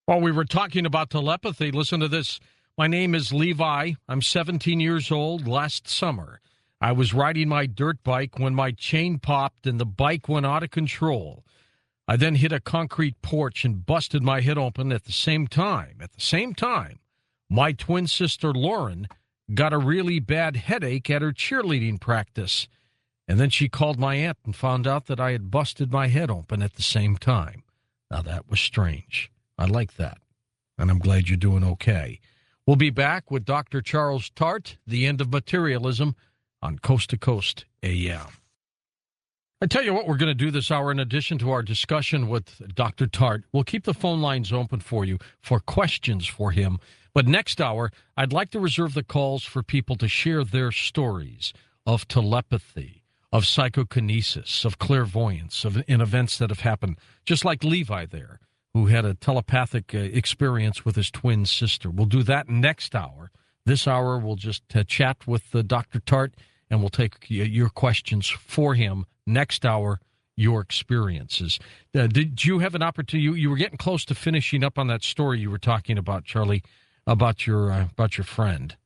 While we were talking about telepathy, listen to this. My name is Levi. I'm 17 years old. Last summer, I was riding my dirt bike when my chain popped and the bike went out of control. I then hit a concrete porch and busted my head open at the same time. My twin sister, Lauren, got a really bad headache at her cheerleading practice. And then she called my aunt and found out that I had busted my head open at the same time. Now, that was strange. I like that, and I'm glad you're doing okay. We'll be back with Dr. Charles Tart, The End of Materialism, on Coast to Coast AM. I tell you what we're going to do this hour in addition to our discussion with Dr. Tart. We'll keep the phone lines open for you for questions for him. But next hour, I'd like to reserve the calls for people to share their stories of telepathy, of psychokinesis, of clairvoyance, in events that have happened, just like Levi there, who had a telepathic experience with his twin sister. We'll do that next hour. This hour, we'll just chat with Dr. Tart, and we'll take your questions for him. Next hour, your experiences. Did you have an opportunity? You were getting close to finishing up on that story you were talking about, Charlie, about your friend.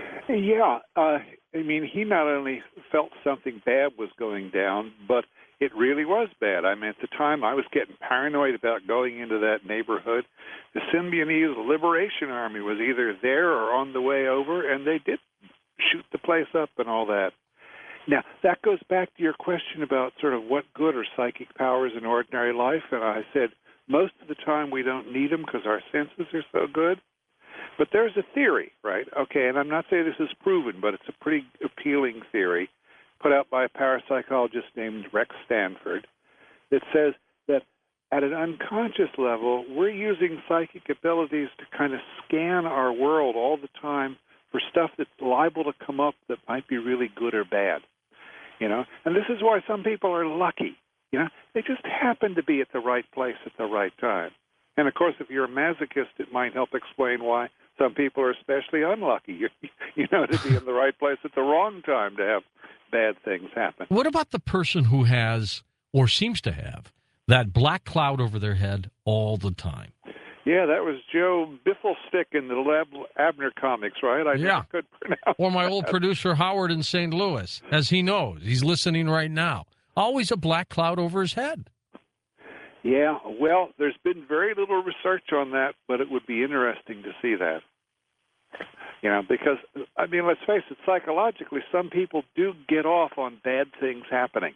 Yeah. I mean, he not only felt something bad was going down, but it really was bad. I mean, at the time, I was getting paranoid about going into that neighborhood. The Symbionese Liberation Army was either there or on the way over, and they did shoot the place up and all that. Now, that goes back to your question about sort of what good are psychic powers in ordinary life, and I said most of the time we don't need them because our senses are so good. But there's a theory, right? Okay, and I'm not saying this is proven, but it's a pretty appealing theory put out by a parapsychologist named Rex Stanford that says that at an unconscious level, we're using psychic abilities to kind of scan our world all the time for stuff that's liable to come up that might be really good or bad, you know? And this is why some people are lucky, you know? They just happen to be at the right place at the right time. And, of course, if you're a masochist, it might help explain why some people are especially unlucky, you know, to be in the right place at the wrong time to have bad things happen. What about the person who has, or seems to have, that black cloud over their head all the time? Yeah, that was Joe Bifflestick in the Abner comics, right? I never could pronounce Or my that. old producer Howard in St. Louis, as he knows. He's listening right now. Always a black cloud over his head. Yeah, well, there's been very little research on that, but it would be interesting to see that. You know, because, I mean, let's face it, psychologically, some people do get off on bad things happening.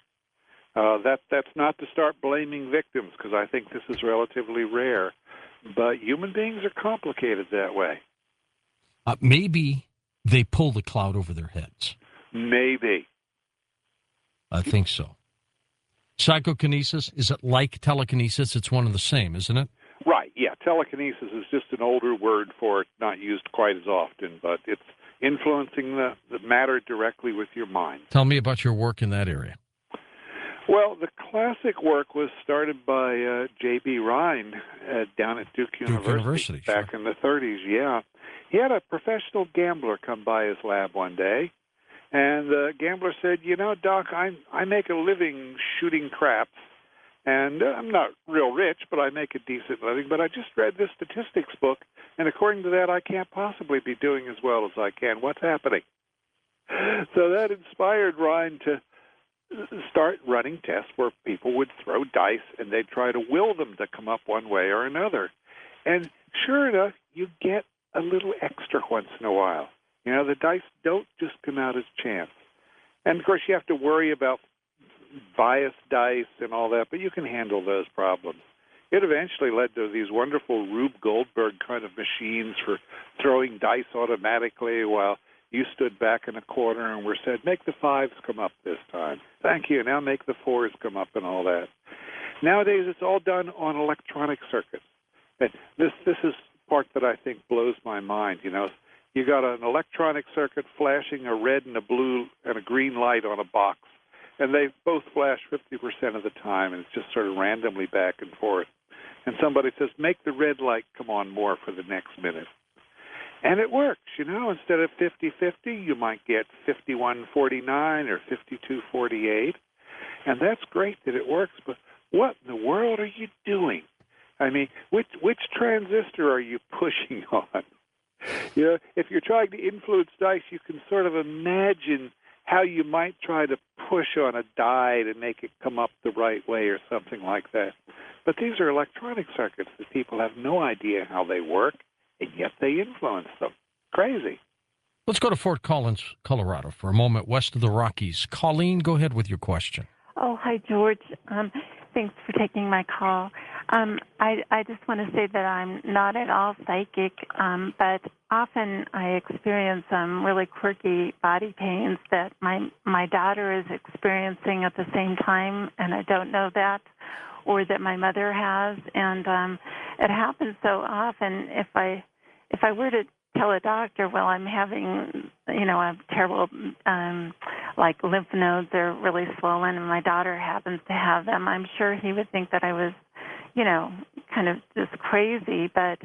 That's not to start blaming victims, because I think this is relatively rare. But human beings are complicated that way. Maybe they pull the cloud over their heads. Maybe. I think so. Psychokinesis, is it like telekinesis? It's one and the same, isn't it? Right, yeah. Telekinesis is just an older word for it, not used quite as often, but it's influencing the matter directly with your mind. Tell me about your work in that area. Well, the classic work was started by J.B. Rhine down at Duke University back in the 30s, yeah. He had a professional gambler come by his lab one day, and the gambler said, you know, Doc, I make a living shooting craps, and I'm not real rich, but I make a decent living, but I just read this statistics book, and according to that, I can't possibly be doing as well as I can. What's happening? So that inspired Rhine to start running tests where people would throw dice and they'd try to will them to come up one way or another. And sure enough, you get a little extra once in a while. You know, the dice don't just come out as chance. And, of course, you have to worry about biased dice and all that, but you can handle those problems. It eventually led to these wonderful Rube Goldberg kind of machines for throwing dice automatically while you stood back in a corner and were said, make the fives come up this time. Thank you. Now make the fours come up and all that. Nowadays, it's all done on electronic circuits. And this is part that I think blows my mind. You know, you got an electronic circuit flashing a red and a blue and a green light on a box, and they both flash 50% of the time, and it's just sort of randomly back and forth. And somebody says, make the red light come on more for the next minute. And it works, you know. Instead of 50-50, you might get 51-49 or 52-48. And that's great that it works, but what in the world are you doing? I mean, which transistor are you pushing on? You know, if you're trying to influence dice, you can sort of imagine how you might try to push on a die to make it come up the right way or something like that. But these are electronic circuits that people have no idea how they work, and yet they influence them. Crazy. Let's go to Fort Collins, Colorado for a moment, west of the Rockies. Colleen, go ahead with your question. Oh, hi, George. Thanks for taking my call. I just want to say that I'm not at all psychic, but often I experience really quirky body pains that my daughter is experiencing at the same time, and I don't know that, or that my mother has. And it happens so often. If I were to tell a doctor, well, I'm having, a terrible, like lymph nodes are really swollen, and my daughter happens to have them, I'm sure he would think that I was, kind of just crazy. But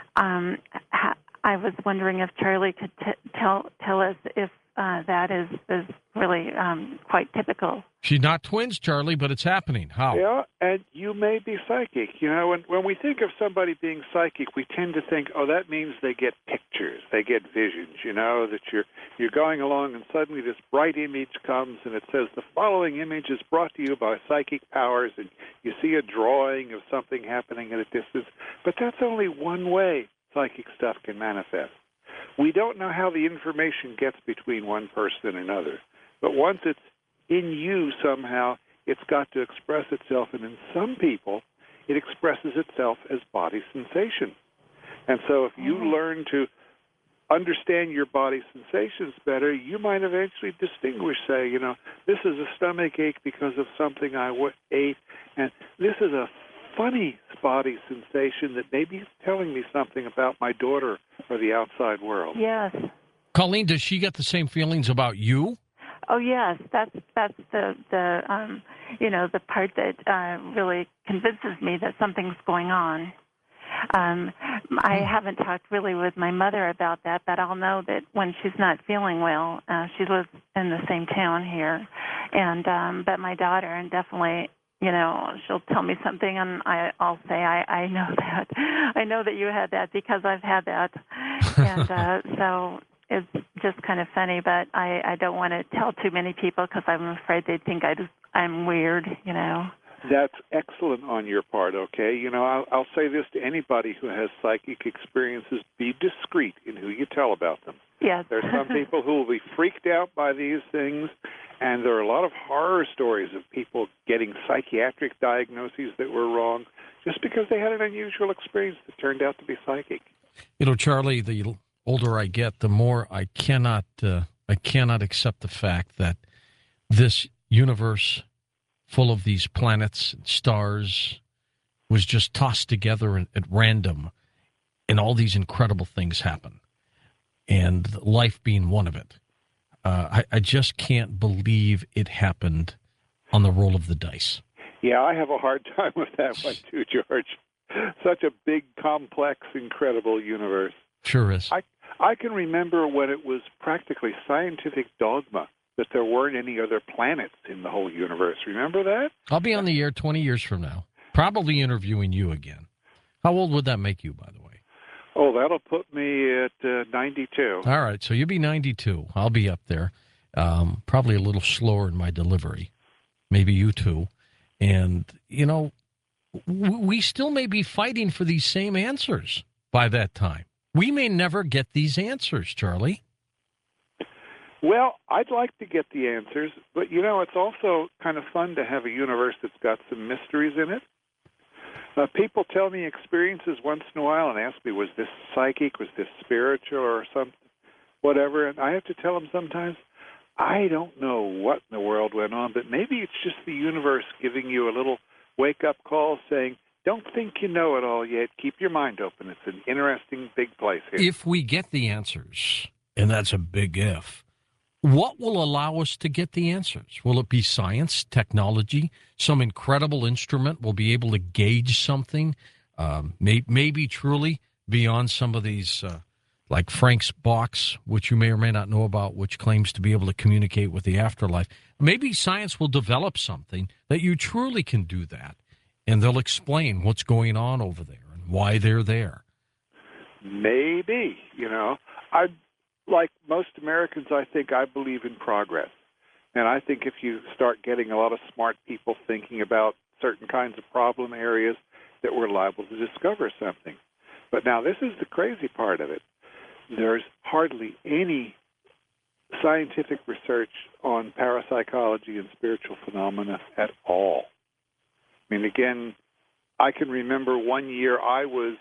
I was wondering if Charlie could tell us if that is really quite typical. She's not twins, Charlie, but it's happening. How? Yeah, and you may be psychic. When we think of somebody being psychic, we tend to think, oh, that means they get pictures, they get visions, that you're going along and suddenly this bright image comes and it says the following image is brought to you by psychic powers, and you see a drawing of something happening at a distance. But that's only one way psychic stuff can manifest. We don't know how the information gets between one person and another. But once it's in you somehow, it's got to express itself. And in some people, it expresses itself as body sensation. And so if you learn to understand your body sensations better, you might eventually distinguish, say, this is a stomach ache because of something I ate, and this is a funny body sensation that maybe is telling me something about my daughter or the outside world. Yes. Colleen, does she get the same feelings about you? Oh yes, that's the part that really convinces me that something's going on. I haven't talked really with my mother about that, but I'll know that when she's not feeling well. She lives in the same town here, and but my daughter, and definitely, she'll tell me something, and I'll say, I know that. I know that you had that because I've had that, and so it's just kind of funny. But I don't want to tell too many people because I'm afraid they'd think I'm weird. That's excellent on your part, okay? I'll say this to anybody who has psychic experiences: be discreet in who you tell about them. Yes. There's some people who will be freaked out by these things, and there are a lot of horror stories of people getting psychiatric diagnoses that were wrong just because they had an unusual experience that turned out to be psychic. Charlie, the older I get, the more I cannot accept the fact that this universe full of these planets and stars was just tossed together at random, and all these incredible things happen, and life being one of it. I just can't believe it happened on the roll of the dice. Yeah, I have a hard time with that one too, George. Such a big, complex, incredible universe. Sure is. I can remember when it was practically scientific dogma that there weren't any other planets in the whole universe. Remember that? I'll be on the air 20 years from now, probably interviewing you again. How old would that make you, by the way? Oh, that'll put me at 92. All right, so you'll be 92. I'll be up there, probably a little slower in my delivery. Maybe you too. And, we still may be fighting for these same answers by that time. We may never get these answers, Charlie. Well, I'd like to get the answers, but, it's also kind of fun to have a universe that's got some mysteries in it. People tell me experiences once in a while and ask me, was this psychic, was this spiritual or something, whatever, and I have to tell them sometimes, I don't know what in the world went on, but maybe it's just the universe giving you a little wake-up call saying, don't think you know it all yet. Keep your mind open. It's an interesting big place here. If we get the answers, and that's a big if, what will allow us to get the answers? Will it be science, technology, some incredible instrument will be able to gauge something, maybe truly beyond some of these, like Frank's box, which you may or may not know about, which claims to be able to communicate with the afterlife. Maybe science will develop something that you truly can do that. and they'll explain what's going on over there and why they're there. Maybe, I, like most Americans, I think I believe in progress. And I think if you start getting a lot of smart people thinking about certain kinds of problem areas, that we're liable to discover something. But now this is the crazy part of it. There's hardly any scientific research on parapsychology and spiritual phenomena at all. I mean, again, I can remember one year I was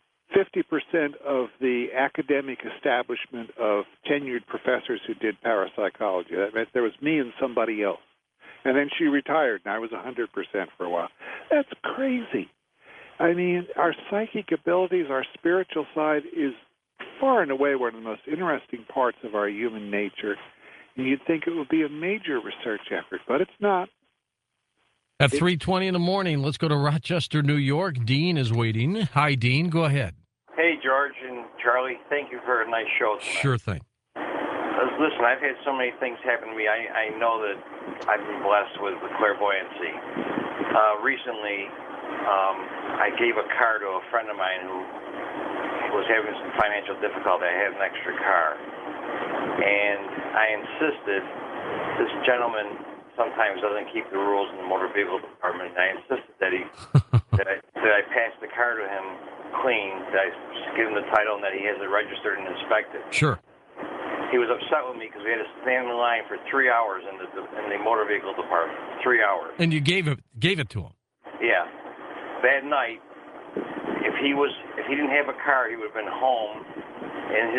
50% of the academic establishment of tenured professors who did parapsychology. That meant there was me and somebody else. And then she retired, and I was 100% for a while. That's crazy. I mean, our psychic abilities, our spiritual side is far and away one of the most interesting parts of our human nature. And you'd think it would be a major research effort, but it's not. At 3:20 in the morning, let's go to Rochester, New York. Dean is waiting. Hi, Dean. Go ahead. Hey, George and Charlie. Thank you for a nice show tonight. Sure thing. Listen, I've had so many things happen to me. I know that I've been blessed with clairvoyancy. Recently, I gave a car to a friend of mine who was having some financial difficulty. I had an extra car. And I insisted, this gentleman sometimes doesn't keep the rules in the motor vehicle department. And I insisted that I pass the car to him clean, that I give him the title and that he has it registered and inspected. Sure. He was upset with me because we had to stand in line for 3 hours in the motor vehicle department. 3 hours. And you gave it to him. Yeah. That night, if he didn't have a car, he would have been home. And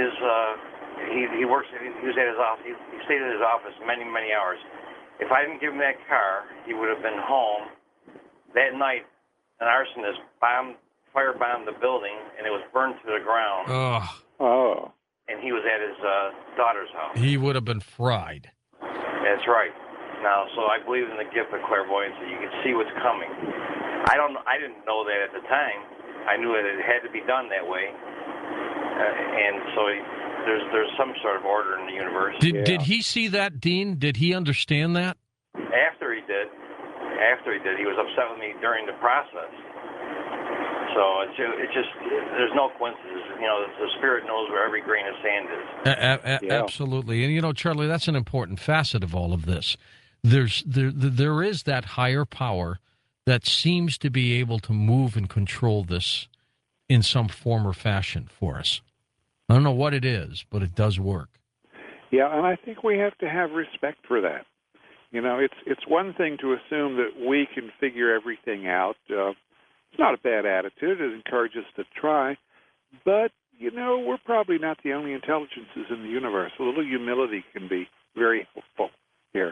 he was at his office. He stayed at his office many, many hours. If I didn't give him that car, he would have been home. That night, an arsonist firebombed the building, and it was burned to the ground. Oh. And he was at his daughter's house. He would have been fried. That's right. Now, so I believe in the gift of clairvoyancy. You can see what's coming. I didn't know that at the time. I knew that it had to be done that way. And so there's some sort of order in the universe. Did he see that, Dean? Did he understand that? After he did, he was upset with me during the process. So it's just, there's no coincidence. The spirit knows where every grain of sand is. Yeah. Absolutely. And, Charlie, that's an important facet of all of this. There is that higher power that seems to be able to move and control this in some form or fashion for us. I don't know what it is, but it does work. Yeah, and I think we have to have respect for that. It's one thing to assume that we can figure everything out. It's not a bad attitude. It encourages us to try. But, we're probably not the only intelligences in the universe. A little humility can be very helpful here.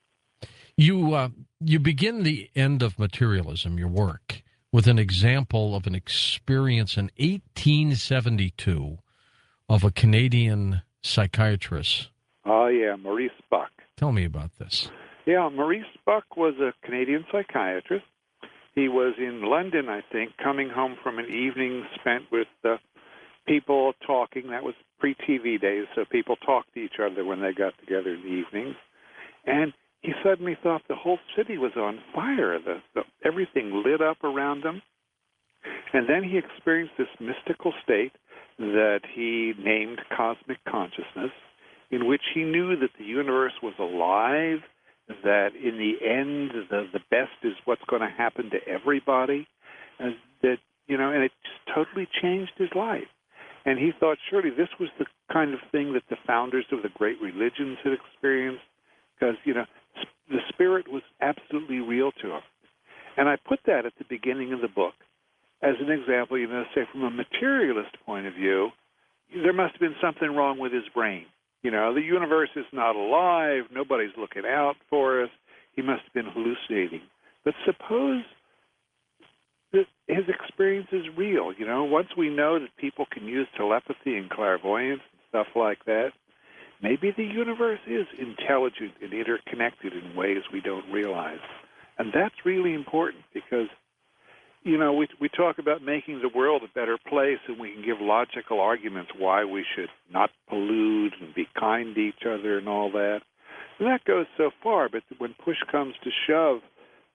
You begin the end of materialism, your work, with an example of an experience in 1872 of a Canadian psychiatrist. Oh, yeah, Maurice Buck. Tell me about this. Yeah, Maurice Buck was a Canadian psychiatrist. He was in London, I think, coming home from an evening spent with people talking. That was pre-TV days, so people talked to each other when they got together in the evenings. And he suddenly thought the whole city was on fire. Everything lit up around him. And then he experienced this mystical state that he named cosmic consciousness, in which he knew that the universe was alive, that in the end the best is what's going to happen to everybody, and that and it just totally changed his life. And he thought surely this was the kind of thing that the founders of the great religions had experienced, because the spirit was absolutely real to him. And I put that at the beginning of the book as an example. Say from a materialist point of view, there must have been something wrong with his brain. The universe is not alive. Nobody's looking out for us. He must have been hallucinating. But suppose that his experience is real. Once we know that people can use telepathy and clairvoyance and stuff like that, maybe the universe is intelligent and interconnected in ways we don't realize. And that's really important because, we talk about making the world a better place, and we can give logical arguments why we should not pollute and be kind to each other and all that. And that goes so far, but when push comes to shove,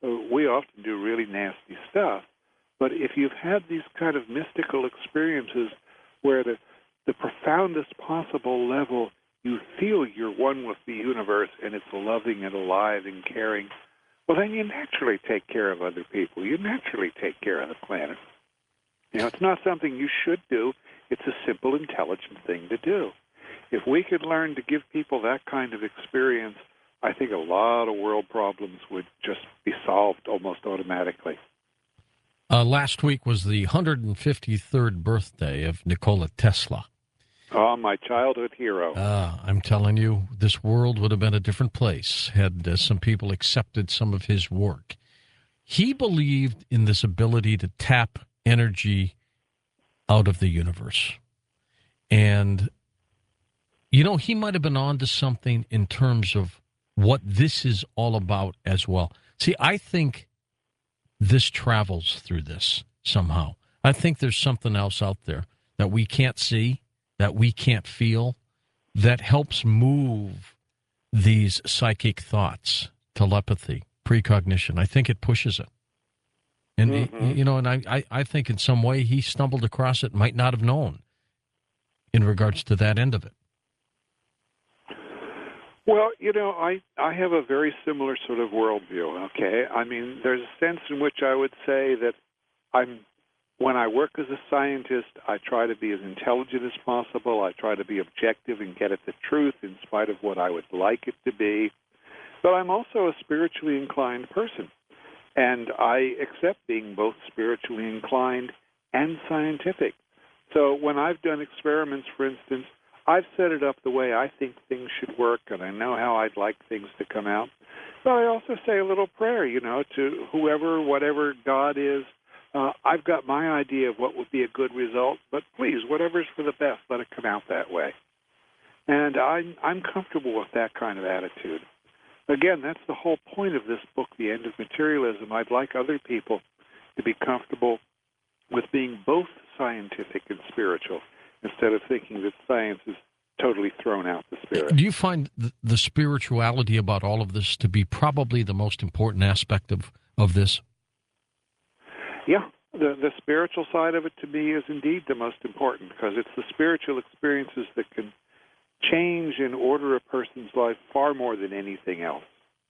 we often do really nasty stuff. But if you've had these kind of mystical experiences where the profoundest possible level, you feel you're one with the universe and it's loving and alive and caring, well, then you naturally take care of other people. You naturally take care of the planet. It's not something you should do. It's a simple, intelligent thing to do. If we could learn to give people that kind of experience, I think a lot of world problems would just be solved almost automatically. Last week was the 153rd birthday of Nikola Tesla. Oh, my childhood hero. I'm telling you, this world would have been a different place had some people accepted some of his work. He believed in this ability to tap energy out of the universe. And, he might have been onto something in terms of what this is all about as well. See, I think this travels through this somehow. I think there's something else out there that we can't see, that we can't feel, that helps move these psychic thoughts, telepathy, precognition. I think it pushes it. And, and I think in some way he stumbled across it, might not have known in regards to that end of it. Well, I have a very similar sort of worldview, okay? I mean, there's a sense in which I would say that when I work as a scientist, I try to be as intelligent as possible. I try to be objective and get at the truth in spite of what I would like it to be. But I'm also a spiritually inclined person, and I accept being both spiritually inclined and scientific. So when I've done experiments, for instance, I've set it up the way I think things should work, and I know how I'd like things to come out. But I also say a little prayer, to whoever, whatever God is. I've got my idea of what would be a good result, but please, whatever's for the best, let it come out that way. And I'm comfortable with that kind of attitude. Again, that's the whole point of this book, The End of Materialism. I'd like other people to be comfortable with being both scientific and spiritual, instead of thinking that science is totally thrown out the spirit. Do you find the spirituality about all of this to be probably the most important aspect of this? Yeah, the spiritual side of it to me is indeed the most important, because it's the spiritual experiences that can change and order a person's life far more than anything else.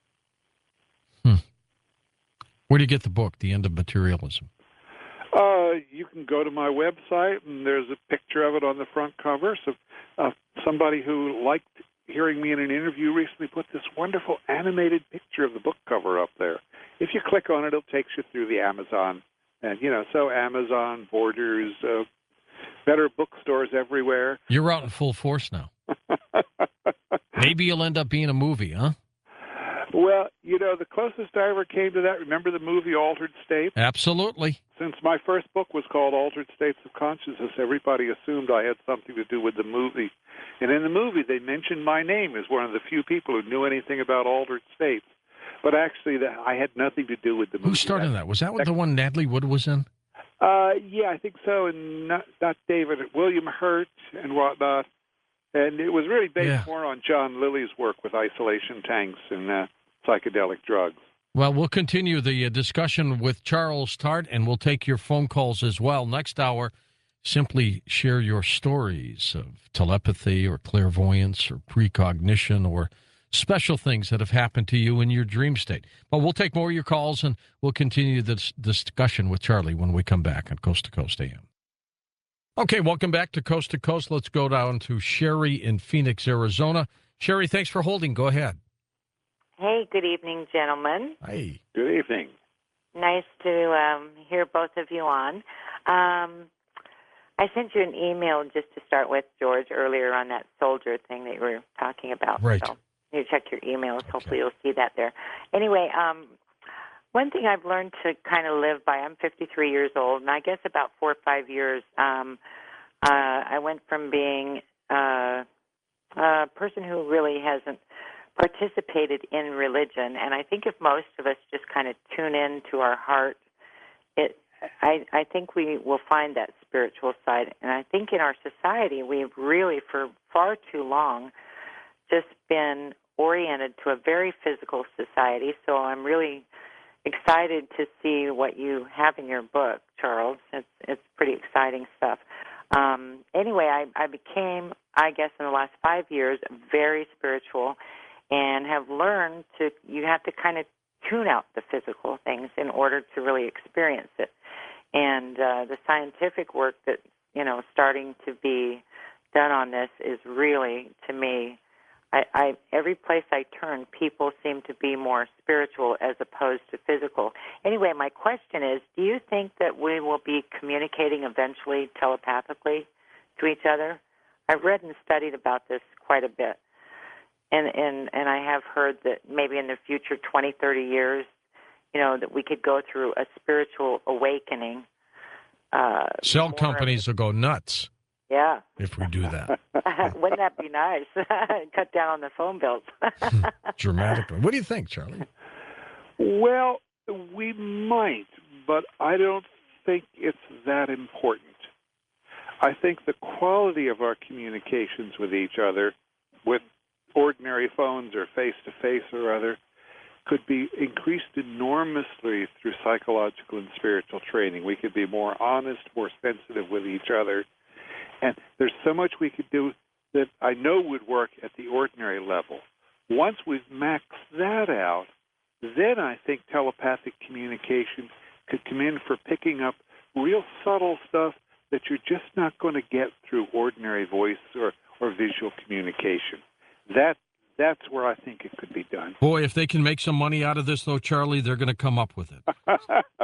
Where do you get the book, The End of Materialism? You can go to my website, and there's a picture of it on the front cover. So somebody who liked hearing me in an interview recently put this wonderful animated picture of the book cover up there. If you click on it, it takes you through the Amazon. And, so Amazon, Borders, better bookstores everywhere. You're out in full force now. Maybe you'll end up being a movie, huh? Well, the closest I ever came to that, remember the movie Altered States? Absolutely. Since my first book was called Altered States of Consciousness, everybody assumed I had something to do with the movie. And in the movie, they mentioned my name as one of the few people who knew anything about altered states. But actually, I had nothing to do with the movie. Who starred in that? Was that the one Natalie Wood was in? Yeah, I think so. And not David, William Hurt and whatnot. And it was really based more on John Lilly's work with isolation tanks and psychedelic drugs. Well, we'll continue the discussion with Charles Tart, and we'll take your phone calls as well. Next hour, simply share your stories of telepathy or clairvoyance or precognition or special things that have happened to you in your dream state. But we'll take more of your calls, and we'll continue this discussion with Charlie when we come back on Coast to Coast AM. Okay, welcome back to Coast to Coast. Let's go down to Sherry in Phoenix, Arizona. Sherry, thanks for holding. Go ahead. Hey, good evening, gentlemen. Hi. Good evening. Nice to hear both of you on. I sent you an email just to start with, George, earlier on that soldier thing that you were talking about. Right. So you check your emails. Hopefully you'll see that there. Anyway, one thing I've learned to kind of live by, I'm 53 years old, and I guess about 4 or 5 years, I went from being a person who really hasn't participated in religion, and I think if most of us just kind of tune in to our heart, I think we will find that spiritual side. And I think in our society, we've really, for far too long, just been oriented to a very physical society. So I'm really excited to see what you have in your book, Charles. It's pretty exciting stuff. Anyway, I became, I guess, in the last 5 years, very spiritual, and have learned you have to kind of tune out the physical things in order to really experience it. And the scientific work that, starting to be done on this is really, to me, every place I turn, people seem to be more spiritual as opposed to physical. Anyway, my question is, do you think that we will be communicating eventually telepathically to each other? I've read and studied about this quite a bit. And I have heard that maybe in the future, 20, 30 years, that we could go through a spiritual awakening. Cell companies will go nuts. Yeah. If we do that. Wouldn't that be nice? Cut down on the phone bills. Dramatically. What do you think, Charlie? Well, we might, but I don't think it's that important. I think the quality of our communications with each other, with ordinary phones or face-to-face or other, could be increased enormously through psychological and spiritual training. We could be more honest, more sensitive with each other. And there's so much we could do that I know would work at the ordinary level. Once we've maxed that out, then I think telepathic communication could come in for picking up real subtle stuff that you're just not going to get through ordinary voice or visual communication. That's where I think it could be done. Boy, if they can make some money out of this, though, Charlie, they're going to come up with it.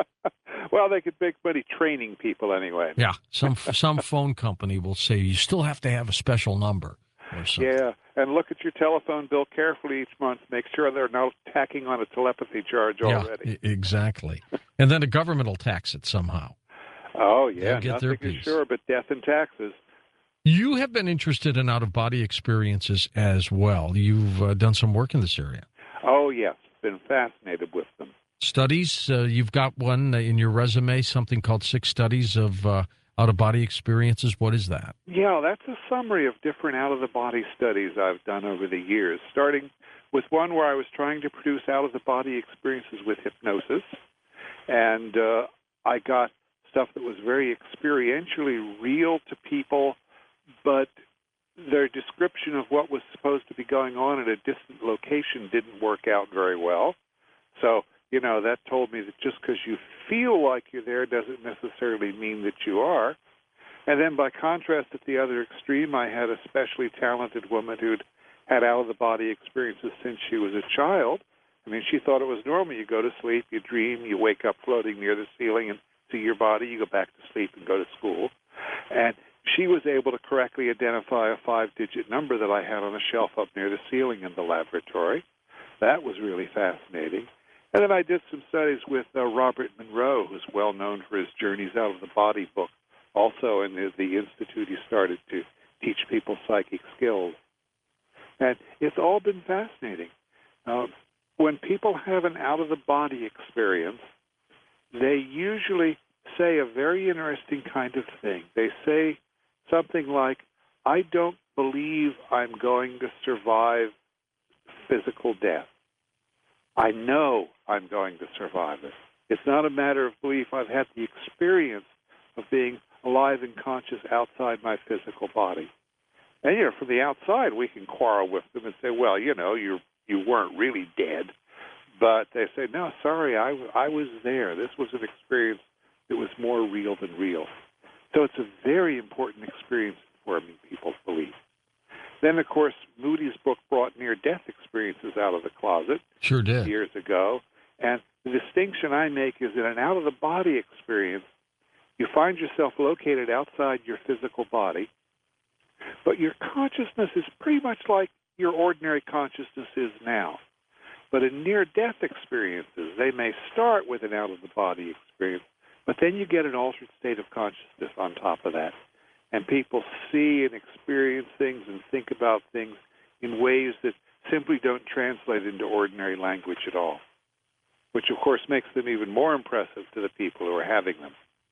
Well, they could make money training people anyway. Yeah, some phone company will say you still have to have a special number or something. Yeah, and look at your telephone bill carefully each month. Make sure they're not tacking on a telepathy charge already. Yeah, exactly. And then the government will tax it somehow. Oh, yeah, get nothing their is piece. sure but death and taxes. You have been interested in out-of-body experiences as well. You've done some work in this area. Oh, yes. Been fascinated with them. Studies, you've got one in your resume, something called 6 Studies of Out-of-Body Experiences. What is that? Yeah, that's a summary of different out-of-the-body studies I've done over the years, starting with one where I was trying to produce out-of-the-body experiences with hypnosis. And I got stuff that was very experientially real to people, but their description of what was supposed to be going on at a distant location didn't work out very well. So, that told me that just because you feel like you're there doesn't necessarily mean that you are. And then by contrast, at the other extreme, I had a specially talented woman who'd had out-of-the-body experiences since she was a child. I mean, she thought it was normal. You go to sleep, you dream, you wake up floating near the ceiling and see your body, you go back to sleep and go to school. And she was able to correctly identify a 5-digit number that I had on a shelf up near the ceiling in the laboratory. That was really fascinating. And then I did some studies with Robert Monroe, who's well known for his Journeys Out of the Body book, also in the institute he started to teach people psychic skills. And it's all been fascinating. When people have an out-of-the-body experience, they usually say a very interesting kind of thing. They say something like, I don't believe I'm going to survive physical death. I know I'm going to survive it. It's not a matter of belief. I've had the experience of being alive and conscious outside my physical body. And, from the outside, we can quarrel with them and say, well, you weren't really dead. But they say, no, sorry, I was there. This was an experience that was more real than real. So it's a very important experience for people's belief. Then, of course, Moody's book brought near-death experiences out of the closet. Sure did. Years ago. And the distinction I make is that an out-of-the-body experience, you find yourself located outside your physical body, but your consciousness is pretty much like your ordinary consciousness is now. But in near-death experiences, they may start with an out-of-the-body experience, but then you get an altered state of consciousness on top of that. And people see and experience things and think about things in ways that simply don't translate into ordinary language at all, which, of course, makes them even more impressive to the people who are having them.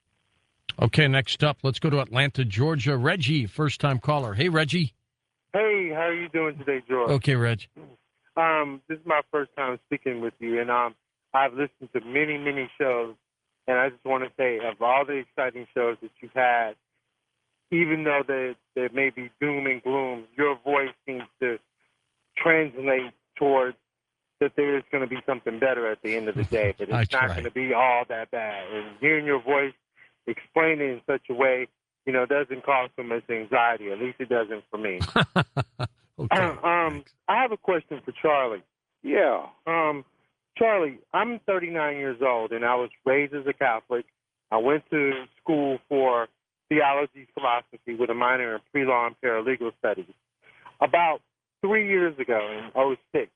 Okay, next up, let's go to Atlanta, Georgia. Reggie, first-time caller. Hey, Reggie. Hey, how are you doing today, George? Okay, Reg. This is my first time speaking with you, and I I've listened to many, many shows, and I just want to say, of all the exciting shows that you've had, even though there may be doom and gloom, your voice seems to translate towards that there is going to be something better at the end of the day, that it's not going to be all that bad. And hearing your voice explain it in such a way, doesn't cause so much anxiety. At least it doesn't for me. Okay. I have a question for Charlie. Yeah. Charlie, I'm 39 years old, and I was raised as a Catholic. I went to school for theology, philosophy with a minor in pre-law and paralegal studies. About 3 years ago, in '06,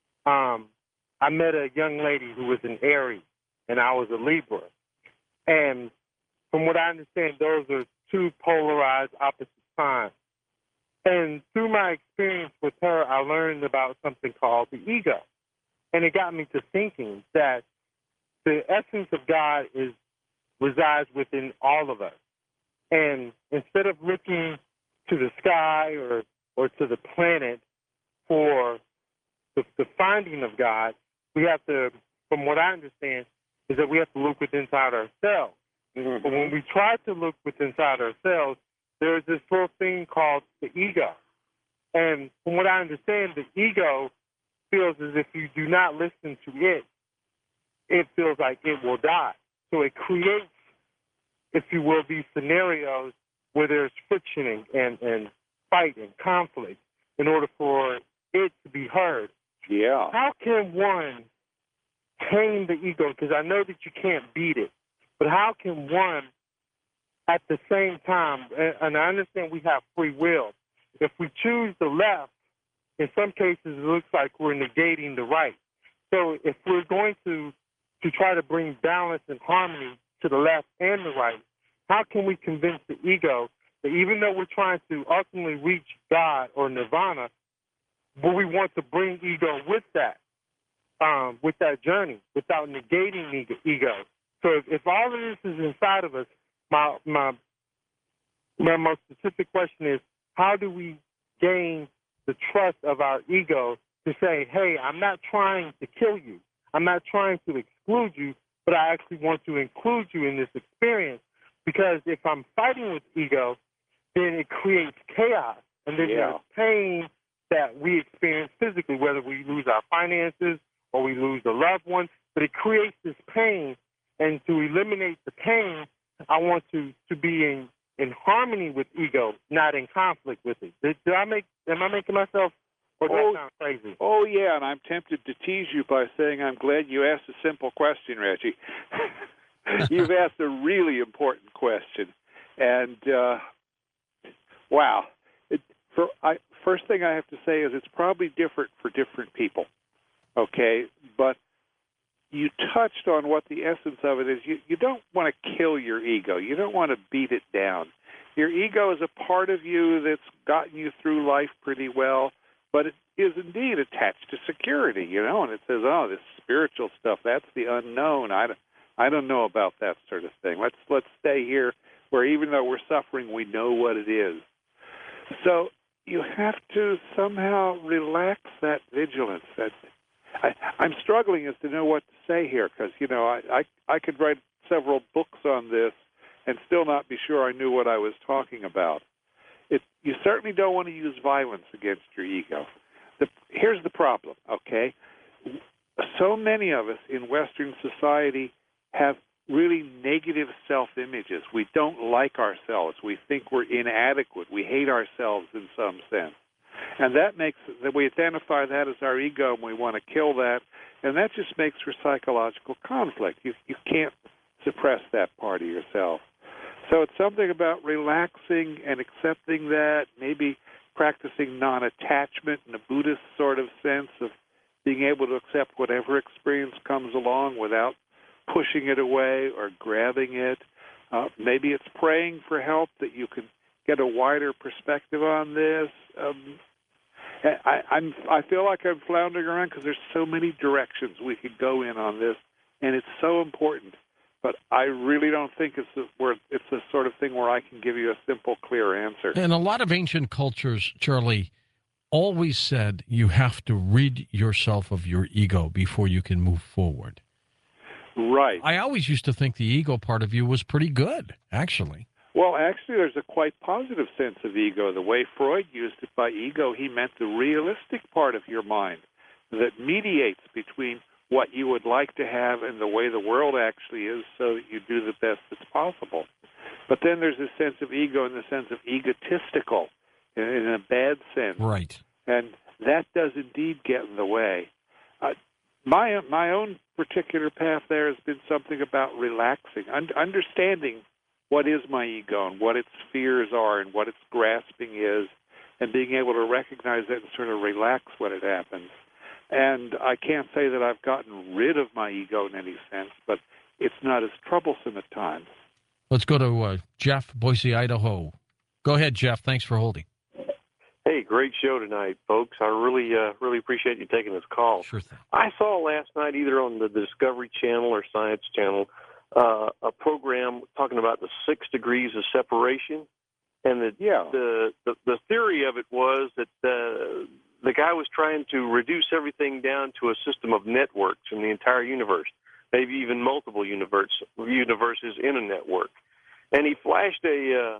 I met a young lady who was an Aries, and I was a Libra. And from what I understand, those are two polarized opposite signs. And through my experience with her, I learned about something called the ego. And it got me to thinking that the essence of God resides within all of us. And instead of looking to the sky or to the planet for the finding of God, we have to, from what I understand, is that we have to look within inside ourselves. Mm-hmm. But when we try to look within inside ourselves, there's this little thing called the ego. And from what I understand, the ego feels as if you do not listen to it, it feels like it will die. So it creates, if you will, these scenarios where there's friction and fight and conflict in order for it to be heard. Yeah. How can one tame the ego? Because I know that you can't beat it, but how can one at the same time, and I understand we have free will, if we choose the left, in some cases it looks like we're negating the right. So if we're going to try to bring balance and harmony to the left and the right, how can we convince the ego that even though we're trying to ultimately reach God or nirvana, but we want to bring ego with that journey without negating the ego? So if all of this is inside of us, my most specific question is, how do we gain the trust of our ego to say, hey, I'm not trying to kill you. I'm not trying to exclude you, but I actually want to include you in this experience. Because if I'm fighting with ego, then it creates chaos. And then there's pain that we experience physically, whether we lose our finances or we lose a loved one. But it creates this pain. And to eliminate the pain, I want to be in harmony with ego, not in conflict with it. Am I making myself, or does that sound crazy? Oh, yeah, and I'm tempted to tease you by saying I'm glad you asked a simple question, Reggie. You've asked a really important question. And, wow. First thing I have to say is it's probably different for different people, okay? But you touched on what the essence of it is. You don't want to kill your ego. You don't want to beat it down. Your ego is a part of you that's gotten you through life pretty well, but it is indeed attached to security, and it says, oh, this spiritual stuff, that's the unknown. I don't know about that sort of thing. Let's stay here where even though we're suffering, we know what it is. So you have to somehow relax that vigilance. I'm struggling as to know what to say here because, I could write several books on this and still not be sure I knew what I was talking about. You certainly don't want to use violence against your ego. Here's the problem, okay? So many of us in Western society have really negative self-images. We don't like ourselves. We think we're inadequate. We hate ourselves in some sense. And that makes that we identify that as our ego, and we want to kill that, and that just makes for psychological conflict. You can't suppress that part of yourself. So it's something about relaxing and accepting that, maybe practicing non-attachment in a Buddhist sort of sense of being able to accept whatever experience comes along without pushing it away or grabbing it. Maybe it's praying for help that you can get a wider perspective on this. I feel like I'm floundering around because there's so many directions we could go in on this, and it's so important. But I really don't think it's the sort of thing where I can give you a simple, clear answer. And a lot of ancient cultures, Charlie, always said you have to rid yourself of your ego before you can move forward. Right. I always used to think the ego part of you was pretty good, actually. Well, actually, there's a quite positive sense of ego. The way Freud used it by ego, he meant the realistic part of your mind that mediates between what you would like to have and the way the world actually is so that you do the best that's possible. But then there's a sense of ego in the sense of egotistical, in a bad sense. Right. And that does indeed get in the way. My own particular path there has been something about relaxing, understanding what is my ego and what its fears are and what its grasping is, and being able to recognize that and sort of relax when it happens. And I can't say that I've gotten rid of my ego in any sense, but it's not as troublesome at times. Let's go to Jeff, Boise, Idaho. Go ahead, Jeff. Thanks for holding. Hey, great show tonight, folks. I really appreciate you taking this call. Sure thing. I saw last night, either on the Discovery Channel or Science Channel, a program talking about the 6 degrees of separation, and the theory of it was that the guy was trying to reduce everything down to a system of networks in the entire universe, maybe even multiple universes in a network, and he flashed a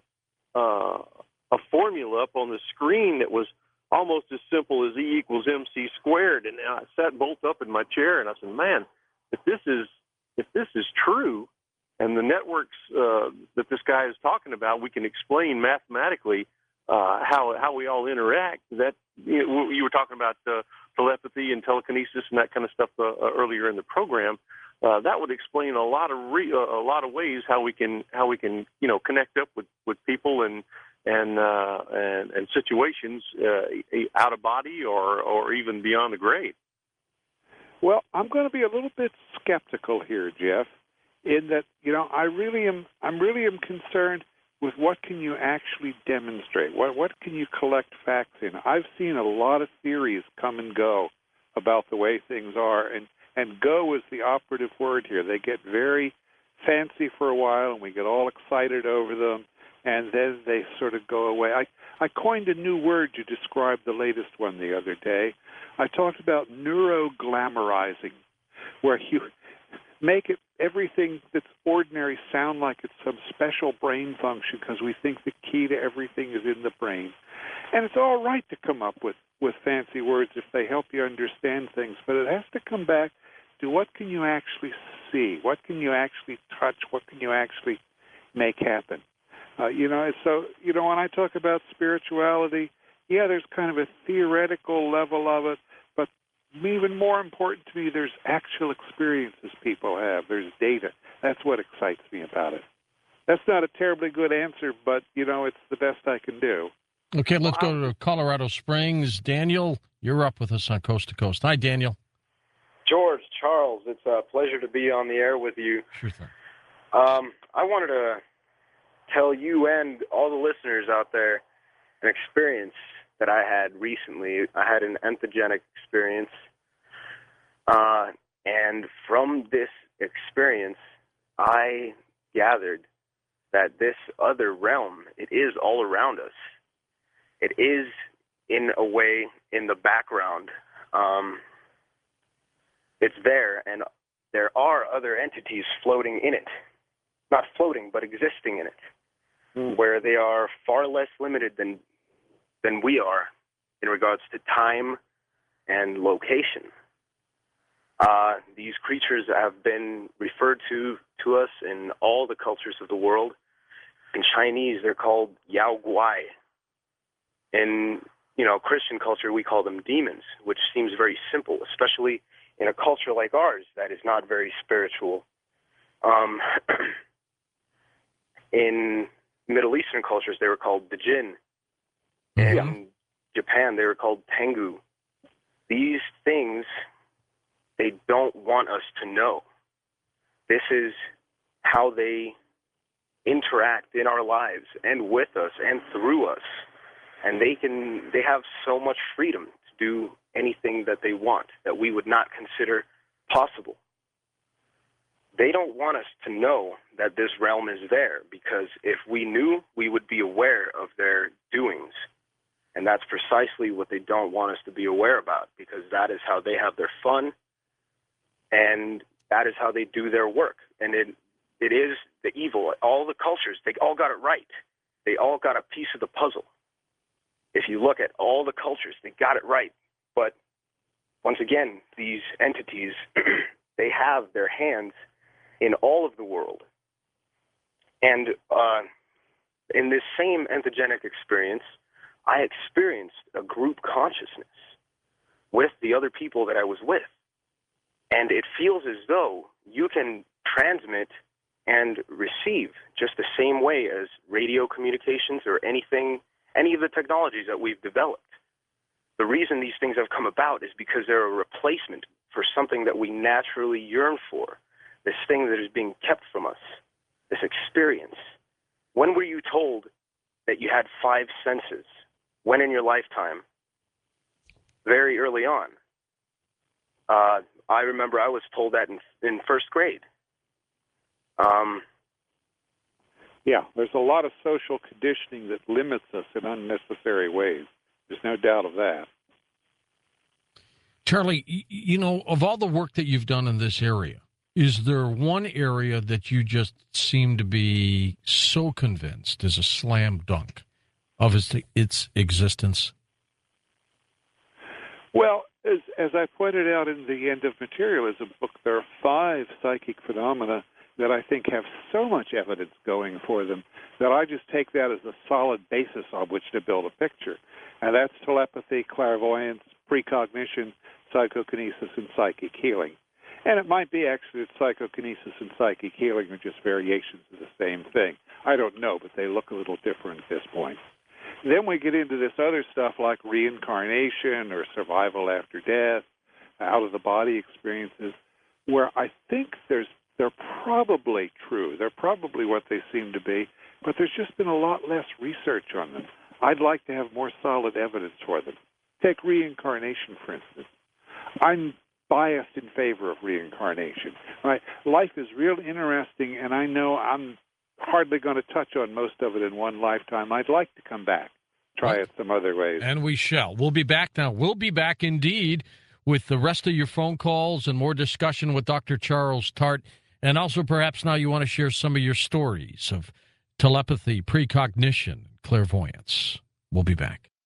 formula up on the screen that was almost as simple as E equals MC squared. And I sat bolt up in my chair and I said, man, if this is true, and the networks that this guy is talking about, we can explain mathematically how we all interact. That you were talking about telepathy and telekinesis and that kind of stuff earlier in the program. That would explain a lot of ways how we can connect up with people and situations out of body or even beyond the grave. Well, I'm going to be a little bit skeptical here, Jeff, in that I'm really am concerned with what can you actually demonstrate. What can you collect facts in? I've seen a lot of theories come and go about the way things are, and go is the operative word here. They get very fancy for a while, and we get all excited over them, and then they sort of go away. I coined a new word to describe the latest one the other day. I talked about neuroglamorizing, where you make everything that's ordinary sound like it's some special brain function because we think the key to everything is in the brain. And it's all right to come up with fancy words if they help you understand things, but it has to come back to what can you actually see, what can you actually touch, what can you actually make happen. So when I talk about spirituality, there's kind of a theoretical level of it, but even more important to me, there's actual experiences people have. There's data. That's what excites me about it. That's not a terribly good answer, but, it's the best I can do. Okay, let's go to Colorado Springs. Daniel, you're up with us on Coast to Coast. Hi, Daniel. George, Charles, it's a pleasure to be on the air with you. Sure thing. I wanted to tell you and all the listeners out there an experience that I had recently. I had an entheogenic experience, and from this experience, I gathered that this other realm, it is all around us. It is, in a way, in the background. It's there, and there are other entities floating in it. Not floating, but existing in it, where they are far less limited than we are in regards to time and location. These creatures have been referred to us in all the cultures of the world. In Chinese, they're called Yao Guai. In Christian culture, we call them demons, which seems very simple, especially in a culture like ours that is not very spiritual. In Middle Eastern cultures, they were called the jinn. In Japan, they were called tengu. These things, they don't want us to know. This is how they interact in our lives and with us and through us. And they have so much freedom to do anything that they want that we would not consider possible. They don't want us to know that this realm is there, because if we knew, we would be aware of their doings. And that's precisely what they don't want us to be aware about, because that is how they have their fun. And that is how they do their work. And it is the evil. All the cultures, they all got it right. They all got a piece of the puzzle. If you look at all the cultures, they got it right. But once again, these entities, they have their hands in all of the world. And in this same entheogenic experience, I experienced a group consciousness with the other people that I was with. And it feels as though you can transmit and receive just the same way as radio communications or any of the technologies that we've developed. The reason these things have come about is because they're a replacement for something that we naturally yearn for, this thing that is being kept from us, this experience. When were you told that you had 5 senses? When in your lifetime? Very early on. I remember I was told that in first grade. Yeah, there's a lot of social conditioning that limits us in unnecessary ways. There's no doubt of that. Charlie, you know, of all the work that you've done in this area, is there one area that you just seem to be so convinced is a slam dunk of its existence? Well, as I pointed out in the End of Materialism book, there are 5 psychic phenomena that I think have so much evidence going for them that I just take that as a solid basis on which to build a picture. And that's telepathy, clairvoyance, precognition, psychokinesis, and psychic healing. And it might be actually that psychokinesis and psychic healing are just variations of the same thing. I don't know, but they look a little different at this point. Then we get into this other stuff like reincarnation or survival after death, out-of-the-body experiences, where I think they're probably true. They're probably what they seem to be, but there's just been a lot less research on them. I'd like to have more solid evidence for them. Take reincarnation, for instance. I'm biased in favor of reincarnation. Right? Life is real interesting, and I know I'm hardly going to touch on most of it in one lifetime. I'd like to come back, try it some other ways. And we shall. We'll be back now. We'll be back indeed with the rest of your phone calls and more discussion with Dr. Charles Tart. And also perhaps now you want to share some of your stories of telepathy, precognition, clairvoyance. We'll be back.